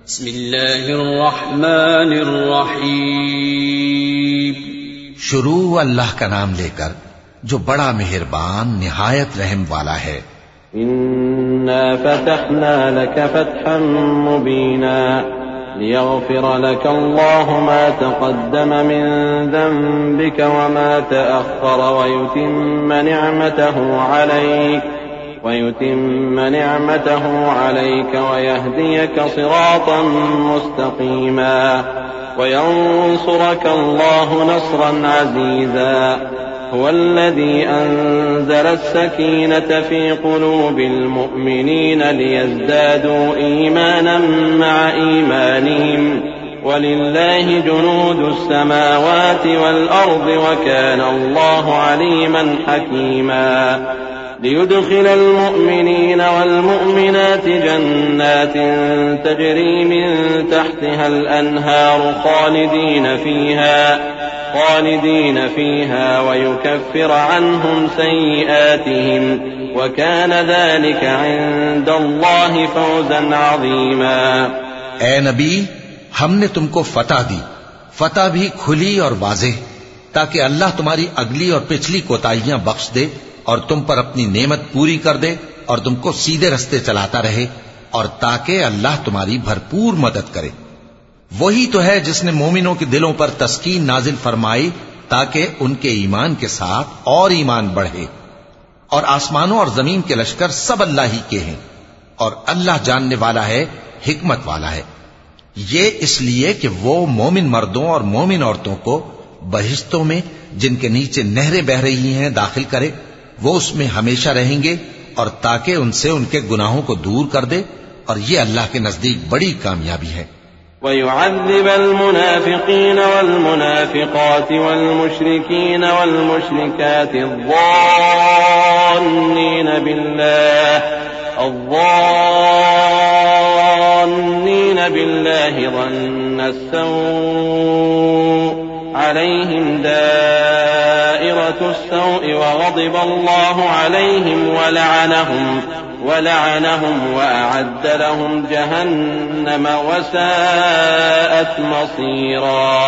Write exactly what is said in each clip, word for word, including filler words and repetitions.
बिस्मिल्लाहिर्रहमानिर्रहीम। शुरू अल्लाह का नाम लेकर जो बड़ा मेहरबान निहायत रहम वाला है। इन्ना फतहना लक फतहन मुबीना लियग़फिर लक अल्लाहु मा तक़द्दम मिन ज़ंबिक व मा तअख़्ख़र व युतिम्म निअमतहु अलैक ويتم نعمته عليك ويهديك صراطا مستقيما وينصرك الله نصرا عزيزا هو الذي أنزل السكينة في قلوب المؤمنين ليزدادوا إيمانا مع إيمانهم ولله جنود السماوات والأرض وكان الله عليما حكيما ليدخل المؤمنين والمؤمنات جنات تجري من تحتها الأنهار خالدين فيها خالدين فيها ويكفر عنهم سيئاتهم وكان ذلك عند الله فوزا عظيما। ए नबी, हमने तुमको फतह दी, फतह भी खुली और वाज़ेह, ताकि अल्लाह तुम्हारी अगली और पिछली कोताहियां बख्श दे और तुम पर अपनी नेमत पूरी कर दे और तुमको सीधे रस्ते चलाता रहे, और ताकि अल्लाह तुम्हारी भरपूर मदद करे। वही तो है जिसने मोमिनों के दिलों पर तस्कीन नाजिल फरमाई ताकि उनके ईमान के साथ और ईमान बढ़े। और आसमानों और जमीन के लश्कर सब अल्लाह ही के हैं, और अल्लाह जानने वाला है, हिकमत वाला है। ये इसलिए कि वो मोमिन मर्दों और मोमिन औरतों को बहिश्तों में, जिनके नीचे नहरें बह रही हैं, दाखिल करे, वो उसमें हमेशा रहेंगे, और ताकि उनसे उनके गुनाहों को दूर कर दे, और ये अल्लाह के नजदीक बड़ी कामयाबी है। वयुअज़्ज़िब अल-मुनाफ़िक़ीन वल-मुनाफ़िक़ात वल-मुश्रिकीन वल-मुश्रिकात अज़्ज़ान्नीन बिल्लाह अज़्ज़ान्नीन बिल्लाहि ظन्न السوء عليهم دائرة السوء وغضب الله عليهم ولعنهم ولعنهم وأعد لهم جهنم وساءت مصيرا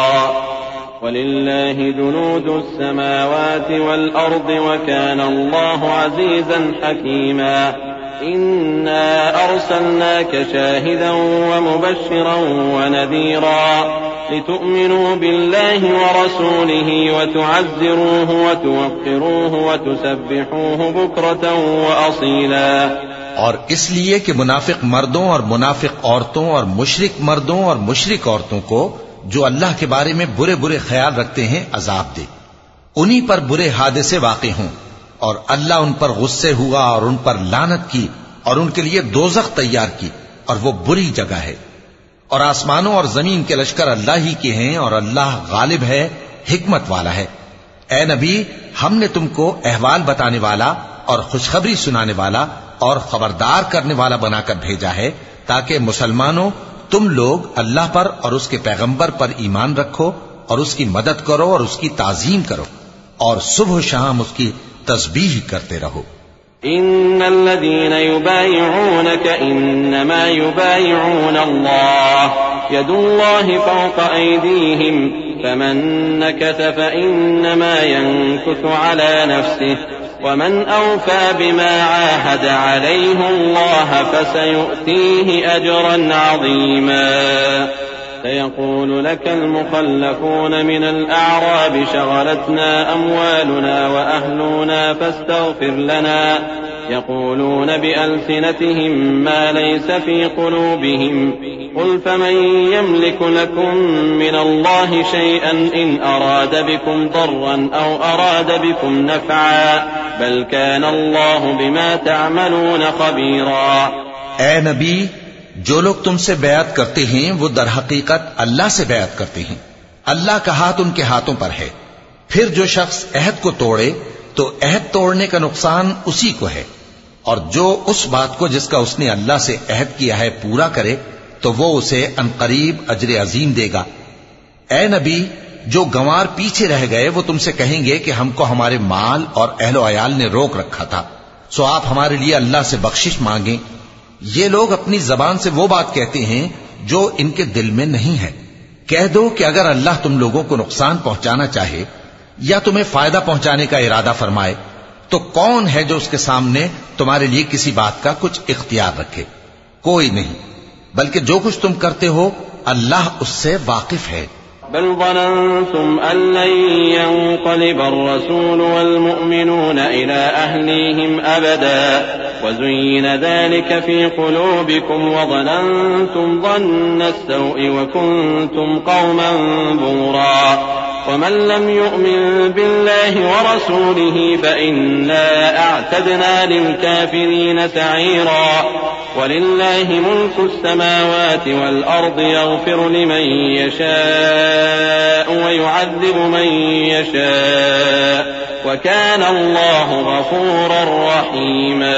ولله جنود السماوات والأرض وكان الله عزيزا حكيما إنا أرسلناك شاهدا ومبشرا ونذيرا لتؤمنوا بالله ورسوله وتعزروه وتوقروه وتسبحوه بكرة وأصيلا। और इसलिए कि मुनाफिक मर्दों और मुनाफिक औरतों और मुशरिक मर्दों और मुशरिक औरतों को जो अल्लाह के बारे में बुरे बुरे ख्याल रखते हैं अजाब दे, उन्हीं पर बुरे हादसे वाक़े हों, और अल्लाह उन पर गुस्से हुआ और उन पर लानत की और उनके लिए दोज़ख तैयार की, और वो बुरी जगह है। और आसमानों और जमीन के लश्कर अल्लाह ही के हैं, और अल्लाह गालिब है, हिकमत वाला है। ए नबी, हमने तुमको अहवाल बताने वाला और खुशखबरी सुनाने वाला और खबरदार करने वाला बनाकर भेजा है, ताकि मुसलमानों तुम लोग अल्लाह पर और उसके पैगंबर पर ईमान रखो और उसकी मदद करो और उसकी ताजीम करो, और सुबह शाम उसकी तस्बीह करते रहो। इन्नल्लज़ीन युबाइऊनक इन्नमा युबाइऊन अल्लाह यदुल्लाहि फौक़ अयदीहिम फमन नकस फइन्नमा यनकुसु अला नफ्सिहि वमन औफ़ा बिमा आहद अलैहि अल्लाह फसयुअतीहि अजरन अज़ीमा। سيقول لك المخلفون من الأعراب شغلتنا أموالنا وأهلنا فاستغفر لنا يقولون بألسنتهم ما ليس في قلوبهم قل فمن يملك لكم من الله شيئا إن أراد بكم ضرا أو أراد بكم نفعا بل كان الله بما تعملون خبيرا। ए नबी, जो लोग तुमसे बैत करते हैं वो दर हकीकत अल्लाह से बैत करते हैं, अल्लाह का हाथ उनके हाथों पर है। फिर जो शख्स अहद को तोड़े तो अहद तोड़ने का नुकसान उसी को है, और जो उस बात को जिसका उसने अल्लाह से अहद किया है पूरा करे तो वो उसे अनकरीब अजर अजीम देगा। ए नबी, जो गंवार पीछे रह गए वो तुमसे कहेंगे कि हमको हमारे माल और अहलो अयाल ने रोक रखा था, सो आप हमारे लिए अल्लाह से बख्शिश मांगें। ये लोग अपनी जबान से वो बात कहते हैं जो इनके दिल में नहीं है। कह दो कि अगर अल्लाह तुम लोगों को नुकसान पहुंचाना चाहे या तुम्हें फायदा पहुंचाने का इरादा फरमाए तो कौन है जो उसके सामने तुम्हारे लिए किसी बात का कुछ इख्तियार रखे? कोई नहीं, बल्कि जो कुछ तुम करते हो अल्लाह उससे वाकिफ है। बल ज़ननतुम अल्लन यंक़लिब अर्रसूल वल्मुअमिनून इला अहलीहिम अबदा वज़ुय्यिन ज़ालिका फ़ी क़ुलूबिकुम वज़ननतुम ज़न्न अस्सौइ वकुन्तुम क़ौमन बुरा वमन लम युअमिन बिल्लाहि वरसूलिहि फ़इन्ना अअतदना लिलकाफ़िरीन सईरा वलिल्लाहि मुल्कु अस्समावाति वल अर्दि यग़फ़िरु लिमन यशाअ वयुअज़्ज़िबु मन यशाअ वकान अल्लाहु गफ़ूरर रहीमा।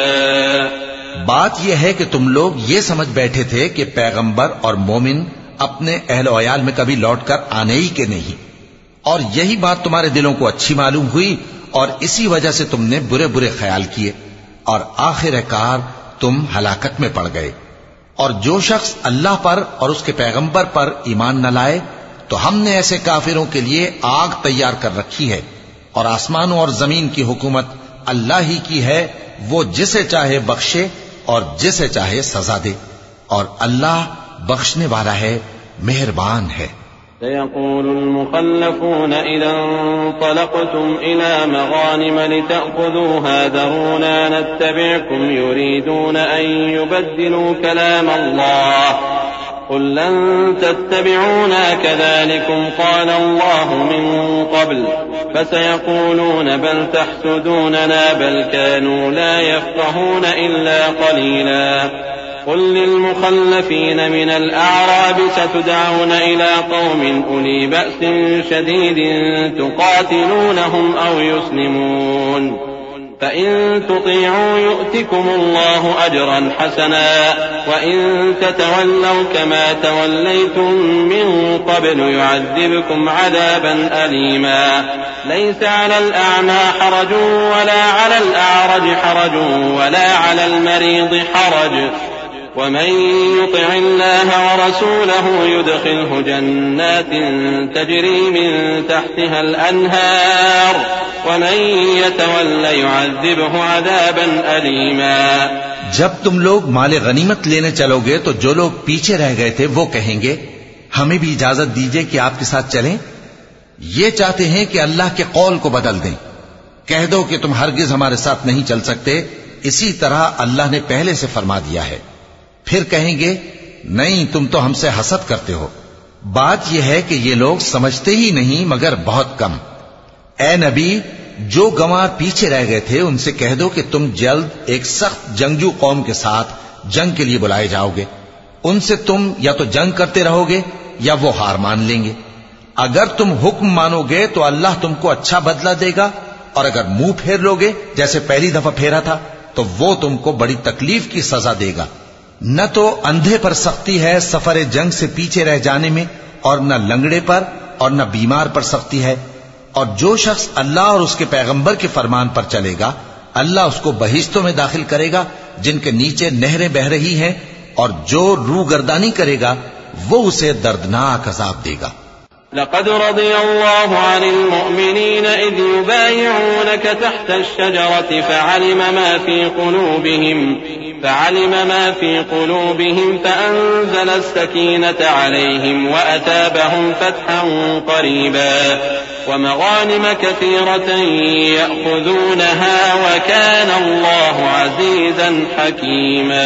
बात यह है कि तुम लोग ये समझ बैठे थे कि पैगंबर और मोमिन अपने अहल वयाल में कभी लौटकर आने ही के नहीं, और यही बात तुम्हारे दिलों को अच्छी मालूम हुई और इसी वजह से तुमने बुरे बुरे ख्याल किए और आखिरकार तुम हलाकत में पड़ गए। और जो शख्स अल्लाह पर और उसके पैगंबर पर ईमान न लाए तो हमने ऐसे काफिरों के लिए आग तैयार कर रखी है, और आसमानों और जमीन की हुकूमत अल्लाह ही की है, वो जिसे चाहे बख्शे और जिसे चाहे सजा दे, और अल्लाह बख्शने वाला है, मेहरबान है। सयक़ूलुल मुख़ल्लफ़ून इज़ा इंतलक़्तुम इला मग़ानिम लितअख़ुज़ूहा ज़रूना नत्तबि'कुम युरीदून अन युबद्दिलू कलाम अल्लाह क़ुल लन तत्तबि'ूना कज़ालिकुम क़ाल अल्लाहु मिन क़ब्ल फसयक़ूलून बल तहसुदूनना बल कानू ला यफ़क़हून इल्ला क़लीला قل للمخلفين من الأعراب ستدعون إلى قوم أولي بأس شديد تقاتلونهم أو يسلمون فإن تطيعوا يؤتكم الله أجرا حسنا وإن تتولوا كما توليتم من قبل يعذبكم عذابا أليما ليس على الأعمى حرج ولا على الأعرج حرج ولا على المريض حرج ومن يطع الله ورسوله يدخله جنات تجري من تحتها الأنهار ومن يتولى يعذبه عذابا أليما। जब तुम लोग माले गनीमत लेने चलोगे तो जो लोग पीछे रह गए थे वो कहेंगे हमें भी इजाजत दीजिए कि आपके साथ चलें। ये चाहते हैं कि अल्लाह के कौल को बदल दें। कह दो कि तुम हरगिज हमारे साथ नहीं चल सकते, इसी तरह अल्लाह ने पहले से फरमा दिया है। फिर कहेंगे नहीं, तुम तो हमसे हसद करते हो। बात यह है कि ये लोग समझते ही नहीं मगर बहुत कम। ए नबी, जो गंवार पीछे रह गए थे उनसे कह दो कि तुम जल्द एक सख्त जंगजू कौम के साथ जंग के लिए बुलाए जाओगे। उनसे तुम या तो जंग करते रहोगे या वो हार मान लेंगे। अगर तुम हुक्म मानोगे तो अल्लाह तुमको अच्छा बदला देगा, और अगर मुंह फेर लोगे जैसे पहली दफा फेरा था तो वो तुमको बड़ी तकलीफ की सजा देगा। न तो अंधे पर सख्ती है सफर जंग से पीछे रह जाने में, और न लंगड़े पर और न बीमार पर सख्ती है। और जो शख्स अल्लाह और उसके पैगंबर के फरमान पर चलेगा अल्लाह उसको बहिश्तों में दाखिल करेगा जिनके नीचे नहरें बह रही हैं, और जो रूगर्दानी करेगा वो उसे दर्दनाक अज़ाब देगा। लक़द रज़ियल्लाहु अनिल मुअमिनीन इज़ युबायिऊनक तहत अश-शजरति फ़अलिम मा फ़ी क़ुलूबिहिम फ़अलिम मा फ़ी क़ुलूबिहिम फ़अंज़ल अस-सकीनत अलैहिम वअताबहुम फ़तहन क़रीबा वमग़ानिम कसीरतन यअख़ुज़ूनहा वकान अल्लाहु अज़ीज़न हकीमा।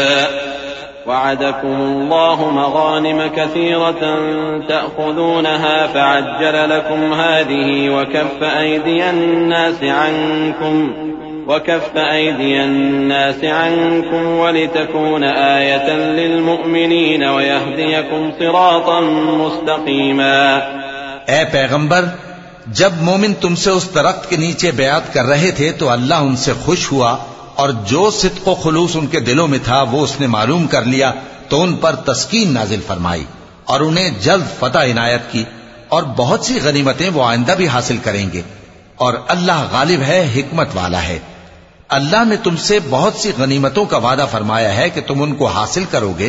वअदकुम अल्लाहु मग़ानिम कसीरतन तअख़ुज़ूनहा फ़अज्जल लकुम हाज़िही वकफ़ अयदियन नासि अन्कुम वकफ़ अयदियन नासि अन्कुम वलितकून आयतन लिलमुअमिनीन वयहदियकुम सिरातन मुस्तक़ीमा। ए पैगंबर, जब मोमिन तुमसे उस दरख्त के नीचे बयात कर रहे थे तो अल्लाह उनसे खुश हुआ, और जो सिद्क़ व खुलूस उनके दिलों में था वो उसने मालूम कर लिया तो उन पर तस्कीन नाजिल फरमाई और उन्हें जल्द फतह इनायत की, और बहुत सी गनीमतें वो आइंदा भी हासिल करेंगे, और अल्लाह गालिब है, हिकमत वाला है। अल्लाह ने तुमसे बहुत सी गनीमतों का वादा फरमाया है कि तुम उनको हासिल करोगे,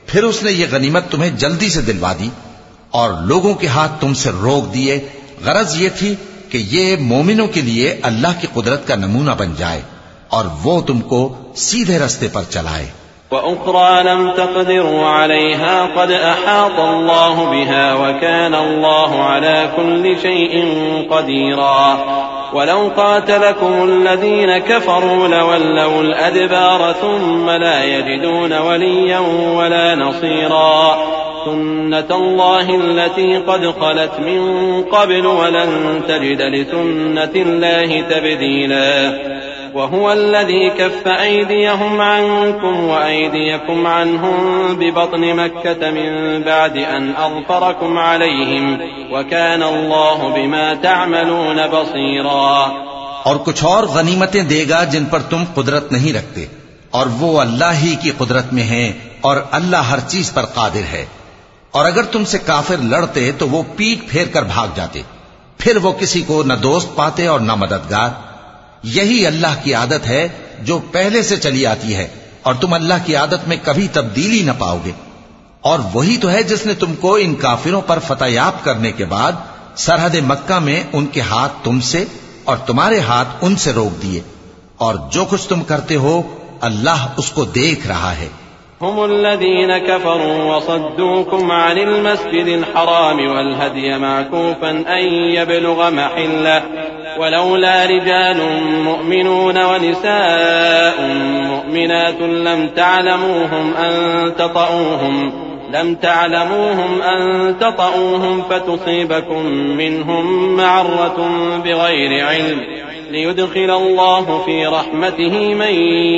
फिर उसने ये गनीमत तुम्हें जल्दी से दिलवा दी और लोगों के हाथ तुमसे रोक दिए। गरज ये थी कि ये मोमिनों के लिए अल्लाह की कुदरत का नमूना बन जाए और वो तुमको सीधे रास्ते पर चलाए। वउख़रा लम तक़दिरू अलैहा क़द अहात अल्लाहु बिहा वकान अल्लाहु अला कुल्लि शैइन क़दीरा वलौ क़ातलकुमुल्लज़ीन कफ़रू लवल्लौल अदबार थुम्मा ला यजिदून वलिय्यन वला नसीरा सुन्नतल्लाहि अल्लती क़द ख़लत मिन क़ब्ल वलन तजिद लिसुन्नतिल्लाहि तब्दीला वहुव अल्लज़ी कफ़्फ़ अयदियहुम अन्कुम वअयदियकुम अन्हुम बिबत्नि मक्कत मिन बअदि अन अज़फ़रकुम अलैहिम वकान अल्लाहु बिमा तअमलून बसीरा। और कुछ और गनीमतें देगा जिन पर तुम कुदरत नहीं रखते, और वो अल्लाह ही की कुदरत में है और अल्लाह हर चीज पर कादिर है। और अगर तुमसे काफिर लड़ते तो वो पीठ फेर कर भाग जाते, फिर वो किसी को न दोस्त पाते और न मददगार। यही अल्लाह की आदत है जो पहले से चली आती है, और तुम अल्लाह की आदत में कभी तब्दीली न पाओगे। और वही तो है जिसने तुमको इन काफिरों पर फतहयाब करने के बाद सरहद मक्का में उनके हाथ तुमसे और तुम्हारे हाथ उनसे रोक दिए, और जो कुछ तुम करते हो अल्लाह उसको देख रहा है। हुमुल्लज़ीन कफ़रू वसद्दूकुम अनिल मस्जिदिल हराम वल हदिय मअकूफन अन यबलुग महिल्लह वलौला रिजालुम मुअमिनून व निसाउम मुअमिनातुन लम तअलमूहुम अन ततऊहुम लम तअलमूहुम अन ततऊहुम फतुसीबकुम मिनहुम मअर्रतुन बिगैरि इल्म लियुदखिल अल्लाहु फी रहमतिही मन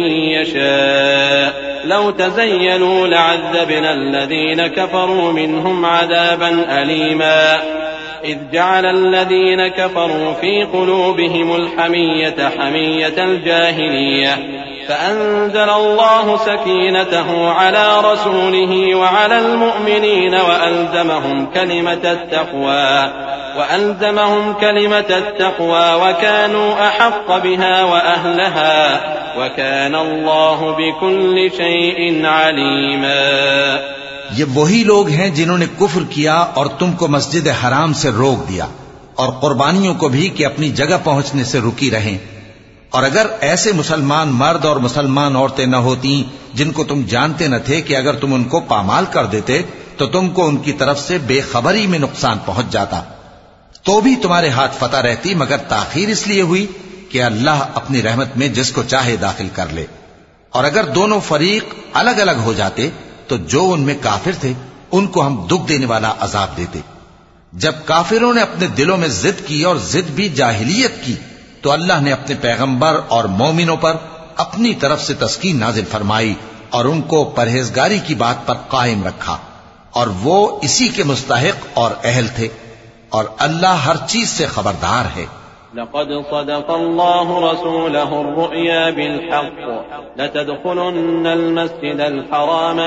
यशा लौ तज़य्यलू लअज़्ज़बना अल्लज़ीन कफ़रू मिनहुम अज़ाबन अलीमा इज़ जअल अल्लज़ीन कफ़रू फी क़ुलूबिहिमुल हमिय्यत हमिय्यतल जाहिलिय्यह फ़अंज़ल अल्लाहु सकीनतहु अला रसूलिही व अलल मुअमिनीन व अल्ज़महुम कलिमतत तक़वा व अल्ज़महुम कलिमतत तक़वा व कानू अहक़्क़ बिहा व अहलहा व कान अल्लाहु बिकुल्लि शैइन अलीमा। ये वही लोग हैं जिन्होंने कुफ्र किया और तुमको मस्जिद हराम से रोक दिया, और कुर्बानियों को भी कि अपनी जगह पहुंचने से रुकी रहें। और अगर ऐसे मुसलमान मर्द और मुसलमान औरतें न होती जिनको तुम जानते न थे कि अगर तुम उनको पामाल कर देते तो तुमको उनकी तरफ से बेखबरी में नुकसान पहुंच जाता, तो भी तुम्हारे हाथ फतह रहती, मगर ताखीर इसलिए हुई कि अल्लाह अपनी रहमत में जिसको चाहे दाखिल कर ले। और अगर दोनों फरीक अलग अलग हो जाते तो जो उनमें काफिर थे उनको हम दुख देने वाला अजाब देते। जब काफिरों ने अपने दिलों में जिद की और जिद भी जाहिलियत की, तो अल्लाह ने अपने पैगंबर और मोमिनों पर अपनी तरफ से तस्कीन नाजिल फरमाई और उनको परहेजगारी की बात पर कायम रखा, और वो इसी के मुस्तहिक और अहल थे, और अल्लाह हर चीज से खबरदार है। लक़द सदक़ल्लाहु रसूलहु अर्रुया बिलहक़्क़ लतदख़ुलुन्नल मस्जिदल हराम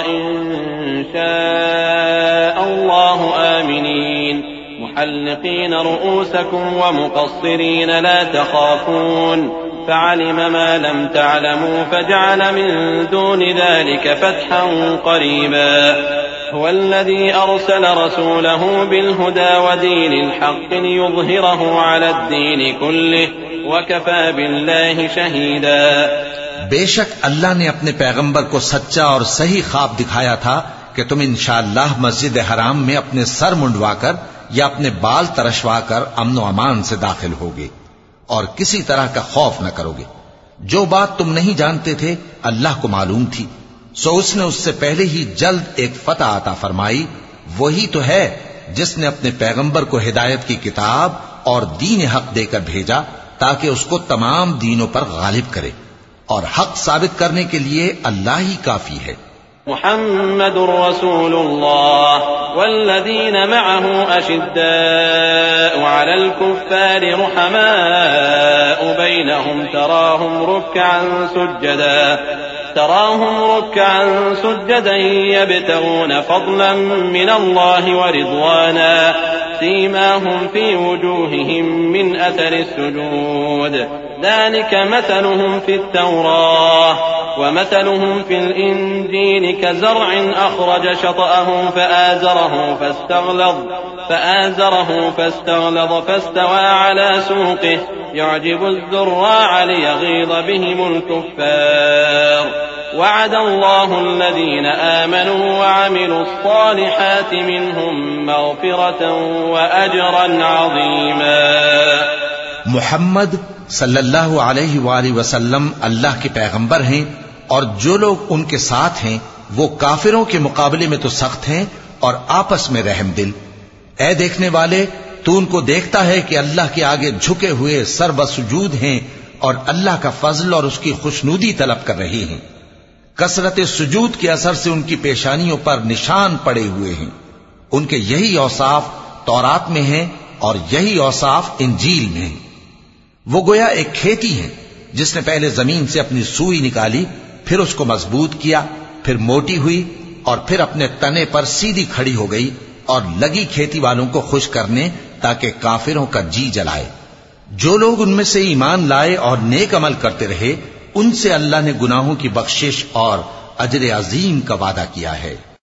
इंशाअल्लाहु आमिनीन मुहल्लिक़ीन रुऊसकुम व मुक़स्सिरीन ला तख़ाफ़ून फ़अलिम मा लम तअलमू फ़जअल मिन दूनि ज़ालिक फ़तहन क़रीबा हुवल्लज़ी अरसल रसूलहु बिलहुदा व दीनिल हक़्क़ लियुज़हिरहु अलद्दीनि कुल्लिहि व कफ़ा बिल्लाहि शहीदा। बेशक अल्लाह ने अपने पैगंबर को सच्चा और सही ख्वाब दिखाया था कि तुम इंशाअल्लाह मस्जिद हराम में अपने सर मुंडवाकर या अपने बाल तरशवाकर अमन व अमान से दाखिल होगे और किसी तरह का खौफ न करोगे। जो बात तुम नहीं जानते थे अल्लाह को मालूम थी, सो उसने उससे पहले ही जल्द एक फतह अता फरमाई। वही तो है जिसने अपने पैगंबर को हिदायत की किताब और दीन हक देकर भेजा ताकि उसको तमाम दीनों पर गालिब करे, और हक साबित करने के लिए अल्लाह ही काफी है। मुहम्मदुर रसूलुल्लाह वल्लज़ीन मअहु अशिद्दाउ अलल कुफ्फारि रुहमाउ बैनहुम तराहुम रुक्अन सुज्जदा तराहुम रुक्अन सुज्जदन यब्तगून फضलन मिनल्लाहि व रिضवाना सीमाहुम फी वजूहिहिम मिन अथरि सुजूद ذلك مثلهم في التوراة वमसलुहुम फिल इंजील कज़रअन अख़रज शतअहु फ़आज़रहु फ़स्तग़लज़ फ़आज़रहु फ़स्तग़लज़ फ़स्तवा अला सूक़िहि युअजिबु ज़ुर्राअ लियग़ीज़ बिहिमुल कुफ़्फ़ार वअदल्लाहु अल्लज़ीन आमनू वअमिलुस्सालिहाति मिनहुम मग़फ़िरतन वअजरन अज़ीमा। मुहम्मद सल्लल्लाहु अलैहि वालैहि वसल्लम अल्लाह के पैगंबर हैं और जो लोग उनके साथ हैं वो काफिरों के मुकाबले में तो सख्त हैं और आपस में रहम दिल। ऐ देखने वाले, तू उनको देखता है कि अल्लाह के आगे झुके हुए सर्वसुजूद हैं और अल्लाह का फजल और उसकी खुशनूदी तलब कर रहे हैं। कसरत सुजूद के असर से उनकी पेशानियों पर निशान पड़े हुए हैं। उनके यही औसाफ तौरात में हैं और यही औसाफ इंजील में हैं। वो गोया एक खेती है जिसने पहले जमीन से अपनी सुई निकाली, फिर उसको मजबूत किया, फिर मोटी हुई और फिर अपने तने पर सीधी खड़ी हो गई और लगी खेती वालों को खुश करने ताकि काफिरों का जी जलाए। जो लोग उनमें से ईमान लाए और नेक अमल करते रहे उनसे अल्लाह ने गुनाहों की बख्शिश और अजर अजीम का वादा किया है।